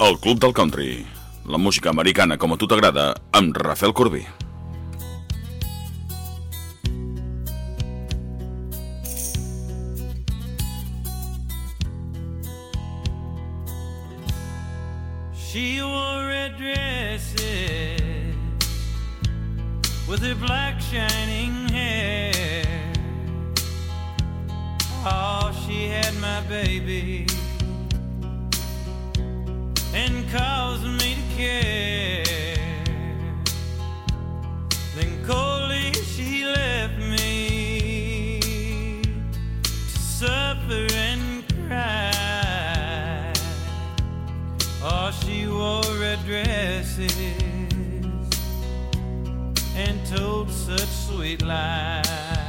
El Club del Country, la música americana com a tu t'agrada, amb Rafael Corbí. She wore red dresses with her black shining hair. Oh, she had my baby and caused me to care. Then coldly she left me to suffer and cry. Oh, she wore red dresses and told such sweet lies.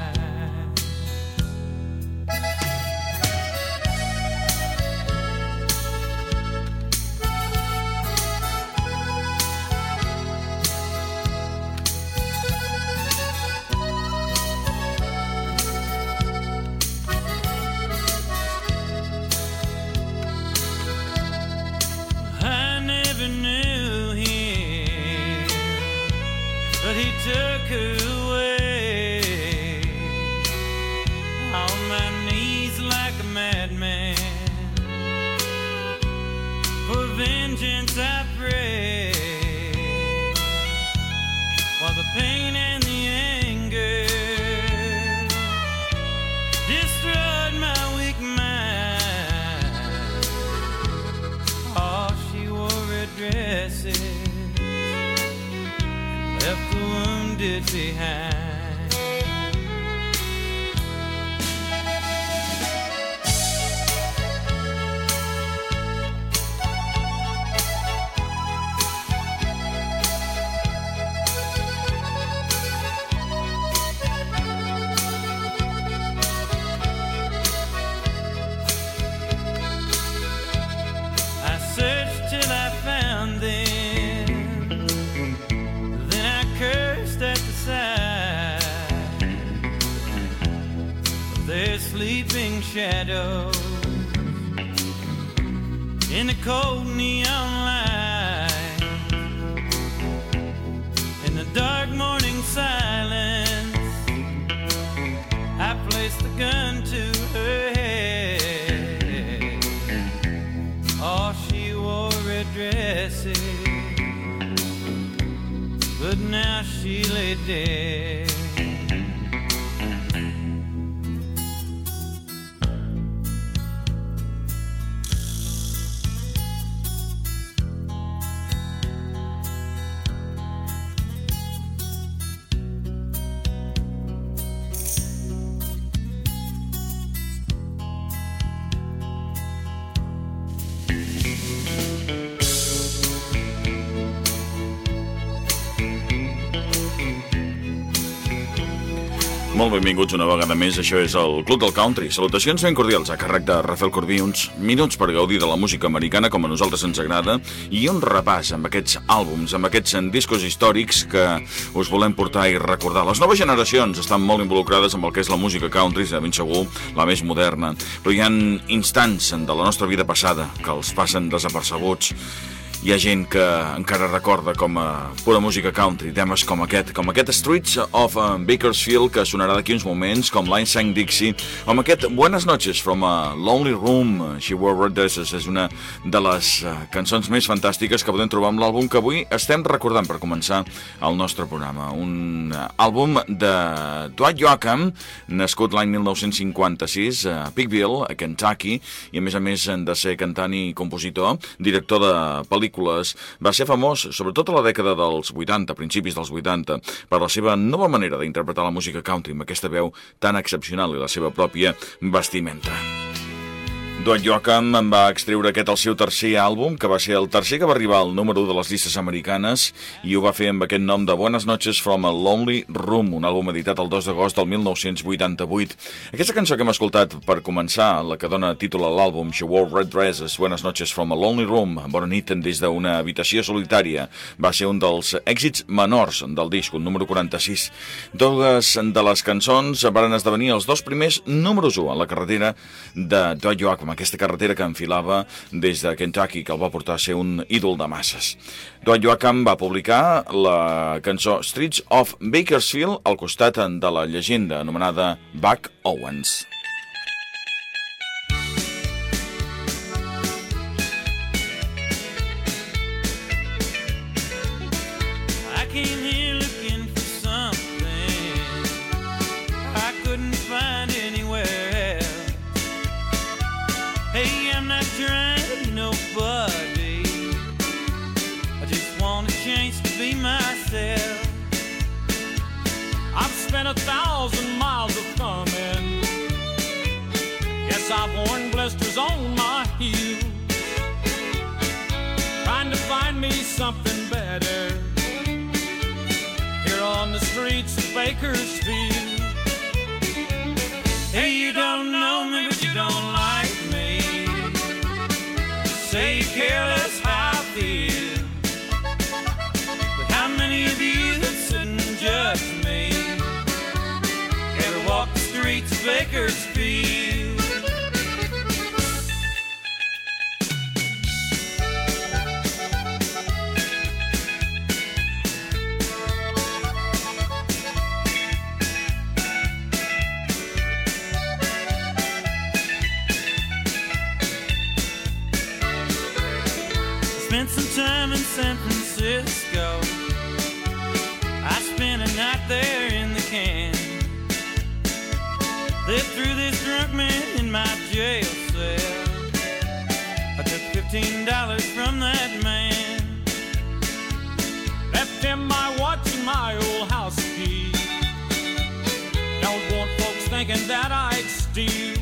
Took her away on my knees like a madman. For vengeance I pray, while the pain and the anger destroyed my weak mind. Oh, she wore red dresses, left the wounded behind. I searched till I found them. Their sleeping shadows in the cold neon light, in the dark morning silence, I placed the gun to her head. Oh, she wore red dresses, but now she lay dead. Molt benvinguts una vegada més, això és el Club del Country. Salutacions ben cordials a càrrec de Rafael Corbí, uns minuts per gaudir de la música americana com a nosaltres ens agrada i un repàs amb aquests àlbums, amb aquests discos històrics que us volem portar i recordar. Les noves generacions estan molt involucrades amb el que és la música country, de ben segur la més moderna, però hi ha instants de la nostra vida passada que els passen desapercebuts. Hi ha gent que encara recorda com a pura música country temes com aquest Streets of Bakersfield, que sonarà d'aquí uns moments, com Line Sang Dixie, o amb aquest Buenas Noches from a Lonely Room, She Wore Red Dresses. És una de les cançons més fantàstiques que podem trobar amb l'àlbum que avui estem recordant per començar el nostre programa. Un àlbum de Dwight Yoakam, nascut l'any 1956 a Pikeville, a Kentucky, i a més de ser cantant i compositor, director de pel·lícules. Va ser famós, sobretot a la dècada dels 80, principis dels 80, per la seva nova manera d'interpretar la música country amb aquesta veu tan excepcional i la seva pròpia vestimenta. Dwight Yoakam en va extreure aquest el seu tercer àlbum, que va ser el tercer que va arribar al número 1 de les llistes americanes, i ho va fer amb aquest nom de Buenas Noches from a Lonely Room, un àlbum editat el 2 d'agost del 1988. Aquesta cançó que hem escoltat per començar, la que dona títol a l'àlbum, She Wore Red Dresses, Buenas Noches from a Lonely Room, bona nit des d'una habitació solitària, va ser un dels èxits menors del disc, un número 46. Dues de les cançons van esdevenir els dos primers números 1 a la carretera de Dwight Yoakam, amb aquesta carretera que enfilava des de Kentucky, que el va portar a ser un ídol de masses. Dwight Yoakam va publicar la cançó Streets of Bakersfield al costat de la llegenda anomenada Buck Owens. I've spent 1,000 miles of thumbing. Yes, I've worn blisters on my heels, trying to find me something better here on the streets of Bakersfield. Hey, you don't know me, but you don't like me. Say you care less how I feel, but how many of you that sit and judge me ever walk the streets of Bakersfield? Spent some time in San Francisco. I spent a night there in the can. Lived through this drunk man in my jail cell. I took $15 from that man, left him my watch and my old house key. Don't want folks thinking that I'd steal.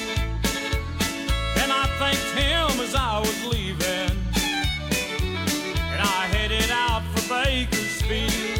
And I thanked him as I was leaving, and I headed out for Bakersfield.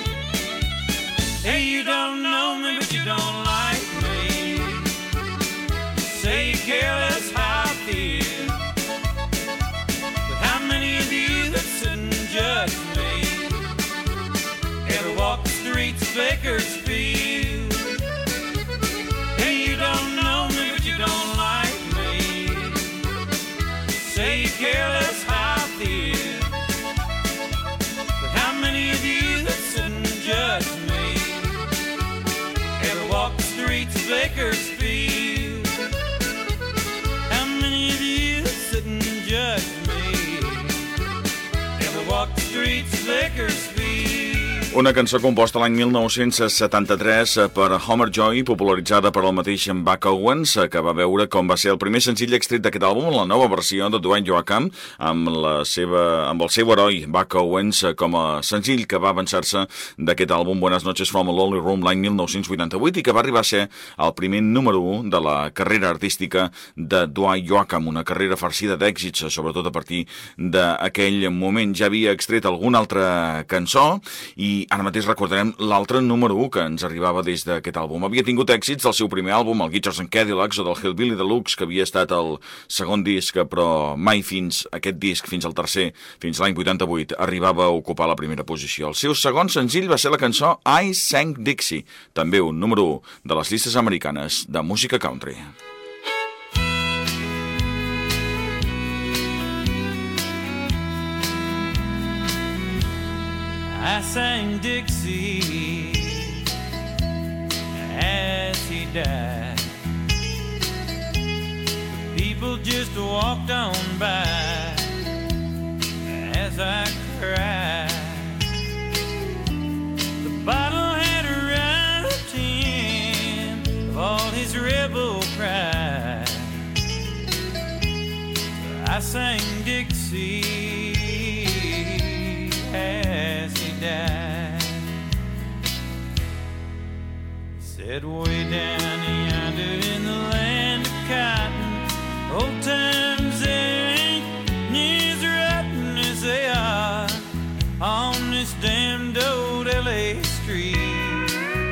Hey, you don't know me, but you don't like me. Say you care less how I feel, but how many of you that sit and judge me ever walk the streets of Bakersfield? Hey, you don't know me, but you don't like me. Say you care less how I feel, but how many of you that sit and judge me ever walk the streets of Bakersfield? How many of you that sit and judge me ever walk the streets of Bakersfield? Una cançó composta l'any 1973 per Homer Joy, popularitzada per el mateix Buck Owens, que va veure com va ser el primer senzill extret d'aquest àlbum, la nova versió de Dwight Yoakam, amb el seu heroi, Buck Owens, com a senzill que va avançar-se d'aquest àlbum Buenas noches from a Lonely Room l'any 1988 i que va arribar a ser el primer número 1 de la carrera artística de Dwight Yoakam, una carrera farcida d'èxits, sobretot a partir d'aquell moment. Ja havia extret alguna altra cançó i ara mateix recordarem l'altre número 1 que ens arribava des d'aquest àlbum. Havia tingut èxits del seu primer àlbum, el Guitars and Cadillacs, o del Hillbilly Deluxe, que havia estat el segon disc, però mai fins aquest disc, fins al tercer, fins l'any 88, arribava a ocupar la primera posició. El seu segon senzill va ser la cançó I Sang Dixie, també un número 1 de les llistes americanes de música country. I sang Dixie as he died. The people just walked on by as I cried. The bottle had robbed him of all his rebel pride. I sang Dixie as he died. He said, way down yonder in the land of cotton, old times there ain't near as rotten as they are on this damned old LA street.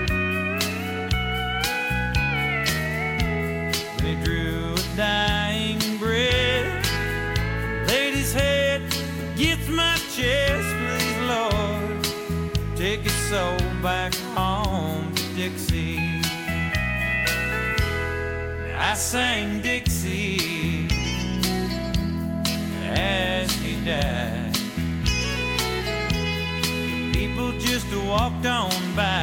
When he drew a dying breath, laid his head against my chest, Lord, take his soul back home to Dixie. I sang Dixie died. People just walked on by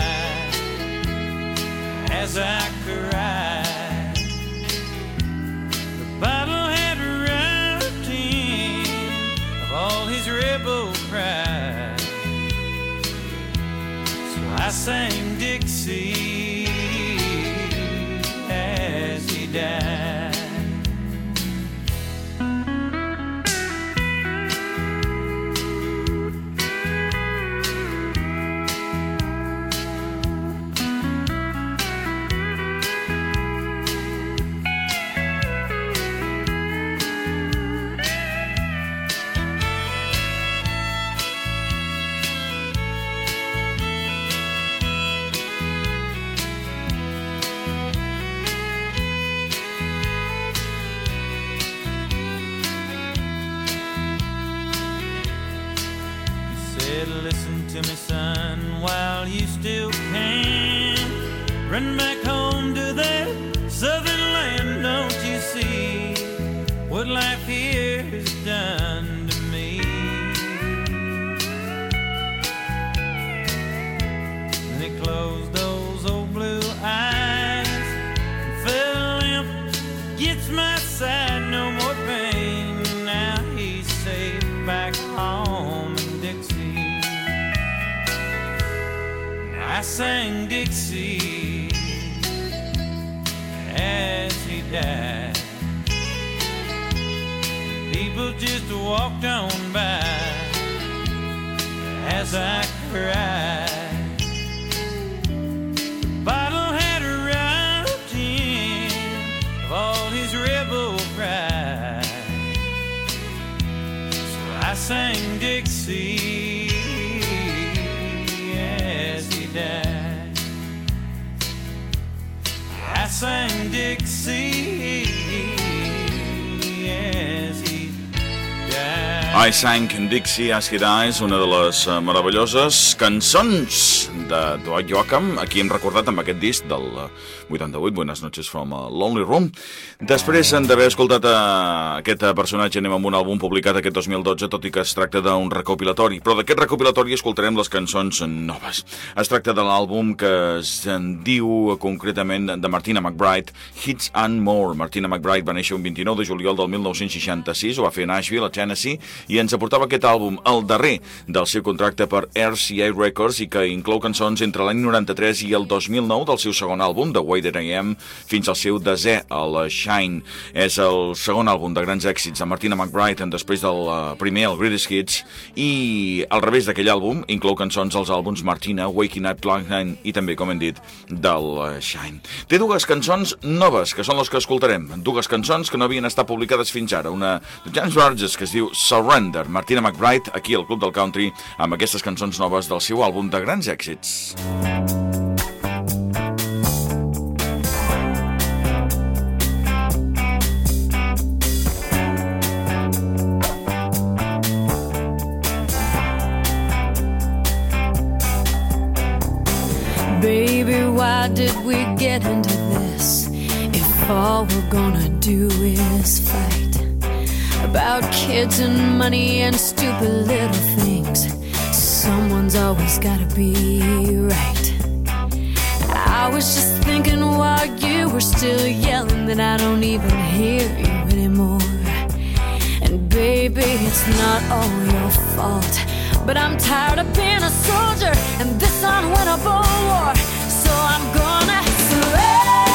as I cried. The bottle had robbed him of all his rebel pride. So I sang Dixie as he died. Listen to me, son, while you still can. Run back home to that southern land. Don't you see what life here has done to me? And he closed those old blue eyes and fell limp against my side. No more pain. Now he's safe back home in Dixie. I sang Dixie as he died. People just walked on by as I cried. The bottle had robbed him of all his rebel pride. So I sang Dixie died. I sang Dixie as he died. I Sang Dixie as He Dies, una de les meravelloses cançons de Dwight Yoakam, aquí hem recordat amb aquest disc del 88, Buenas noches from a Lonely Room. Després d'haver escoltat aquest personatge, anem amb un àlbum publicat aquest 2012, tot i que es tracta d'un recopilatori, però d'aquest recopilatori escoltarem les cançons noves. Es tracta de l'àlbum que se'n diu concretament de Martina McBride, Hits and More. Martina McBride va néixer un 29 de juliol del 1966, ho va fer a Nashville, a Tennessee, i ens aportava aquest àlbum, el darrer del seu contracte per RCA Records, i que inclou cançons entre l'any 93 i el 2009 del seu segon àlbum, The Way That I Am, fins al seu desè, el Shine. És el segon àlbum de grans èxits de Martina McBride, després del primer, el Greatest Hits, i al revés d'aquell àlbum inclou cançons als àlbums Martina, Waking Up Line i també, com hem dit, del Shine. Té dues cançons noves, que són les que escoltarem, dues cançons que no havien estat publicades fins ara, una de James Burgess que es diu Surrender, Martina McBride, aquí al Club del Country, amb aquestes cançons noves del seu àlbum de grans èxits. Baby, why did we get into this if all we're gonna do is fight about kids and money and stupid little things? Someone's always gotta be right. I was just thinking while you were still yelling that I don't even hear you anymore. And baby, it's not all your fault, but I'm tired of being a soldier in this unwinnable war. So I'm gonna surrender.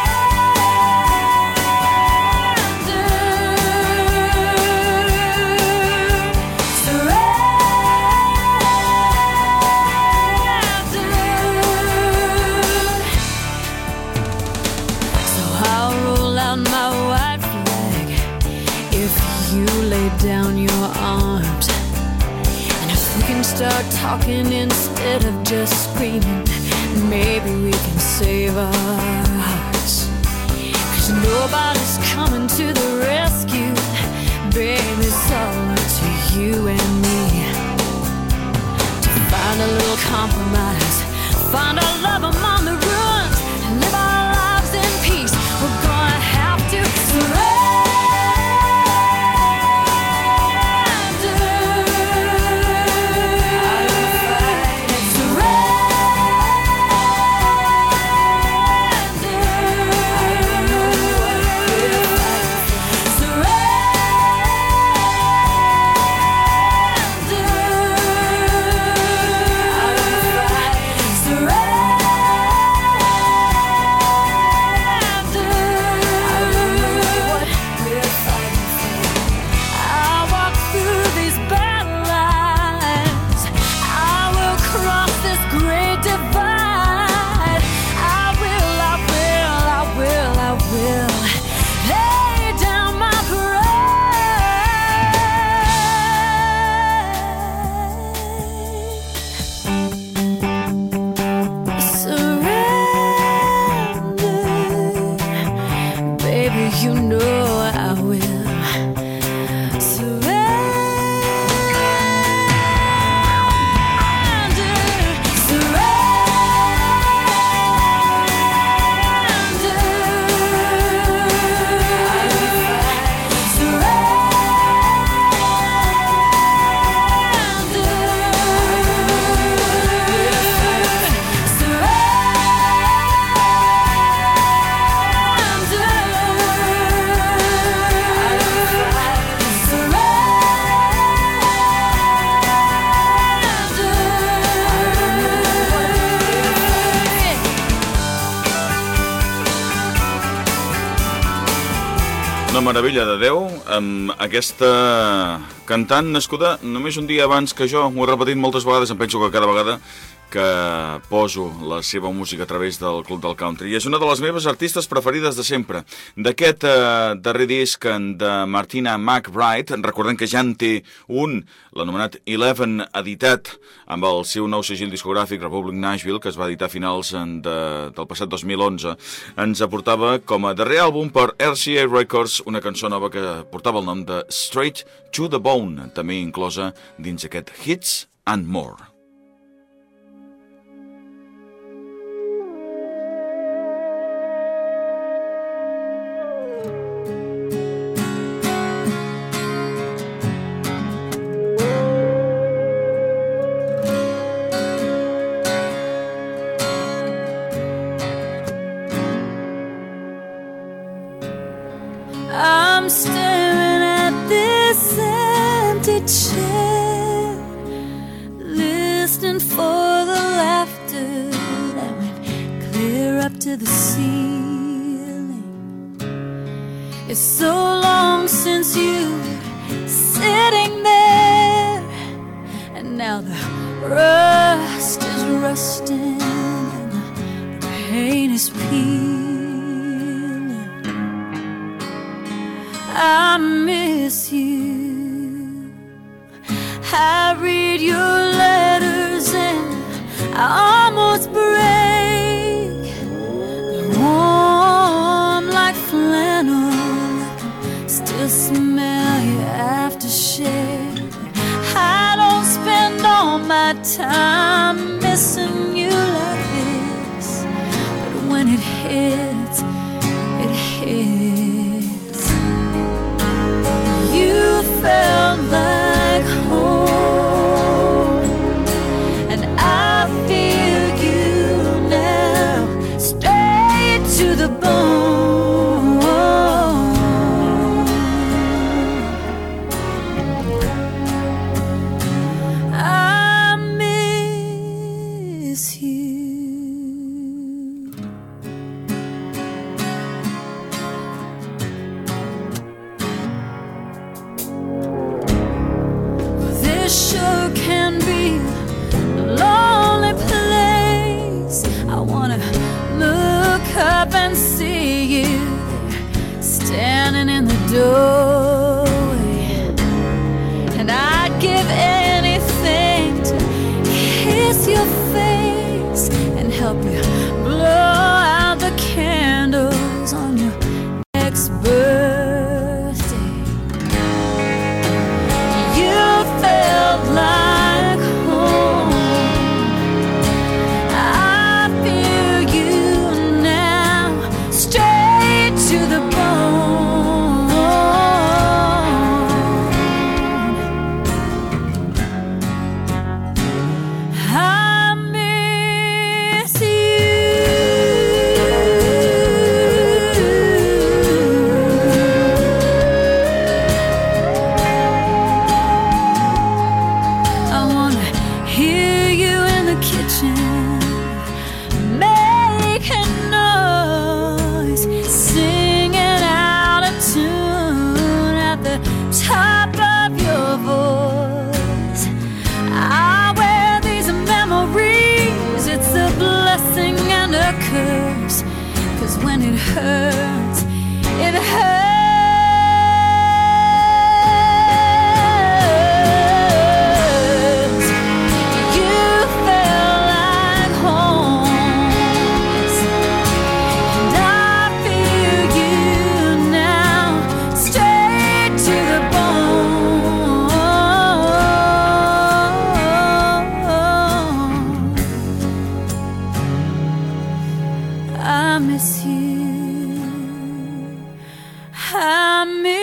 So I'll roll out my white flag if you lay down your arms. We can start talking instead of just screaming. Maybe we can save our hearts, 'cause nobody's coming to the rescue. Baby, it's all up to you and me to find a little compromise, find our love among the ruins, and live our lives in peace. We're gonna have to surrender. you know I will surrender. Una meravella de Déu, amb aquesta cantant nascuda només un dia abans que jo. Ho he repetit moltes vegades, em penso que cada vegada que poso la seva música a través del Club del Country. I és una de les meves artistes preferides de sempre. D'aquest darrer disc de Martina McBride, recordem que ja en té un, l'anomenat Eleven, editat amb el seu nou segell discogràfic Republic Nashville, que es va editar a finals del passat 2011, ens aportava com a darrer àlbum per RCA Records una cançó nova que portava el nom de Straight to the Bone, també inclosa dins aquest Hits and More. I'm staring at this empty chair, listening for the laughter that went clear up to the ceiling. It's so long since you were sitting there, and now the rust is rusting and the paint is peeling. I miss you. I read your letters and I almost break. They're warm like flannel. I can still smell your aftershave. I don't spend all my time missing you like this, but when it hits, it hits. You felt like home, and I feel you now, straight to the bone. I miss you. Sure can be a lonely place. I wanna look up and see you there, standing in the doorway. And I'd give anything to kiss your face and help you blow out the candles on your next birthday. Like home, I feel you now, straight to the bone. I miss when it hurts, it hurts. You felt like home, and I feel you now. I miss